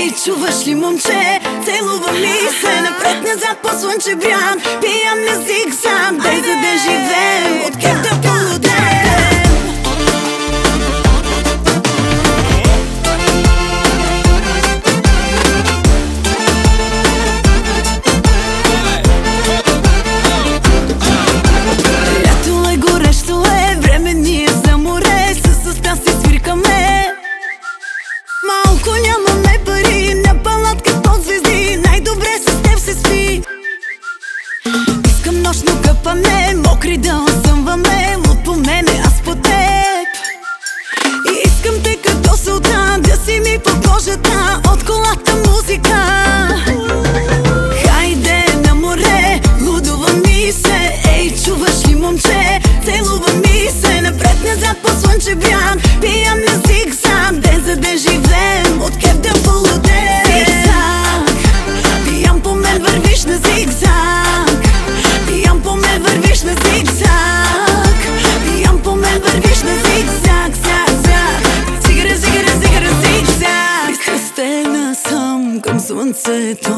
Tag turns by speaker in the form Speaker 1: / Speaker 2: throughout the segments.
Speaker 1: Ей, чуваш ли, момче? Целува ми се напред-назад по слънчев бряг. Пиям на зигзаг, дай за да живеем, от кеф да полудеем. Лято е, горещо е, време ни е за море. Със уста си свиркаме. Малко нямаме пари, на палатка под звезди. Най-добре с теб се спи. Искам нощно къпане, мокри да осъмваме. Луд по мене, аз по теб. И искам те като султан да си ми по кожата, от колата музика. Хайде на море, лудува ми се. Ей, чуваш ли, момче? Целува ми се напред-назад по слънчев бряг. Пиям на зигзаг, ден за да живеем, от кеф да полудеем. Зигзаг, пиям по мен, вървиш на зигзаг. Пиям по мен, вървиш на зигзаг. Пиям по мен, вървиш на зигзаг. Зигара, зигара, зигара, зигзаг. Пристрастена съм към слънцето,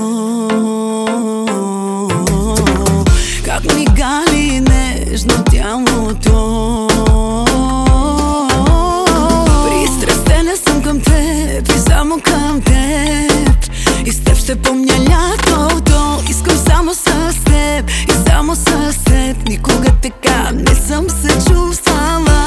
Speaker 1: как ми гали нежно тялото. Пристрастена съм към теб и само към теб. И с теб ще помня лятото. Искам само с теб и само с теб. Никога така не съм се чувствала.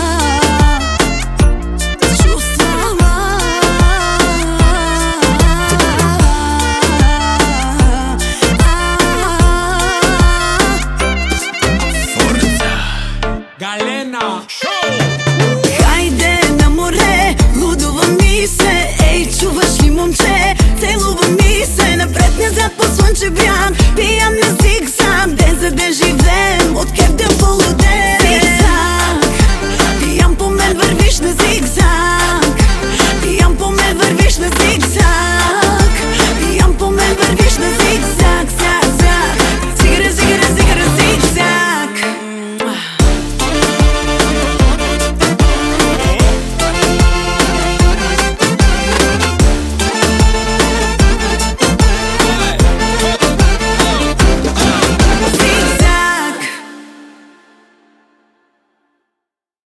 Speaker 1: Хайде на море, лудува ми се. Ей, чуваш ли, момче? Целува ми се напред-назад по слънчев бряг. Пиям на зигзаг, ден за да живеем.